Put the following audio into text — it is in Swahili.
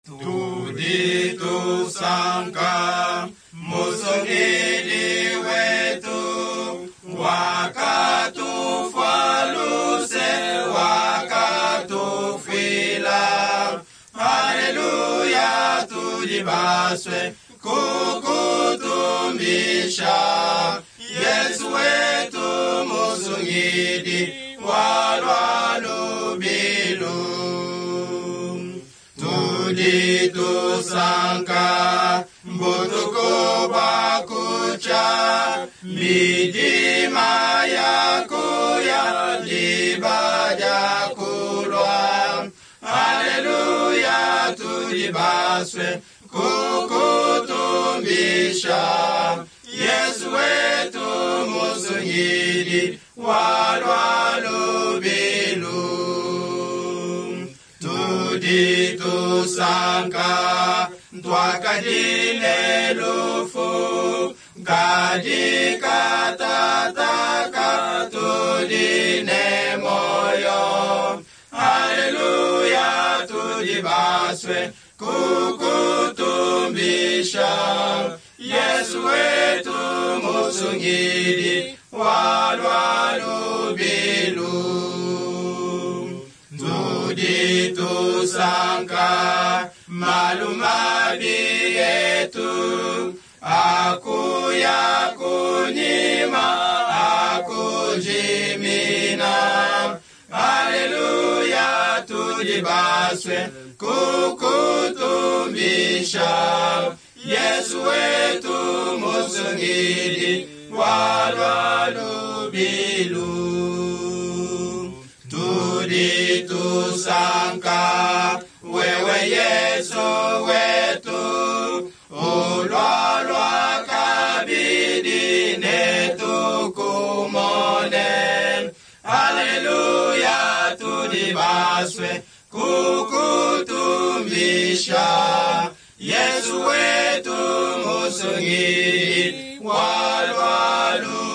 tuditusanga musongeli wetu wakatufaluse wakatufila. Haleluya, tulibaswe kukutumbisha Yesu wetu musongeli walwalubilu. Tuditusanga mbutuko bakucha midima yakuya libaja kulwa. Haleluya, tulibaswe kukutumbisha Yesu wetu musongeli walwalubilu. Tuditusanga twakadile lufu kadikatataka tudine moyo. Haleluya, tulibaswe kukutumbisha Yesu wetu musongeli walwalubilu. Tuditusanga malumabi yetu akuya kunyima akujimina. Haleluya, tulibaswe kukutumbisha Yesu wetu musongeli walwalubilu. Tuditusanga wewe Yesu wetu ulwalwa kabidi netukumone. Haleluya, tulibaswe kukutumbisha Yesu wetu musongeli walwalubilu.